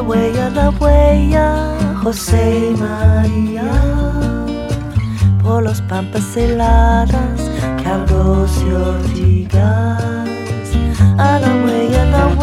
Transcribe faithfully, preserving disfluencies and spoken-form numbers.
huella, la huella, José y María, por los pampas heladas, Carlos y Ortigas. A la huella, la huella.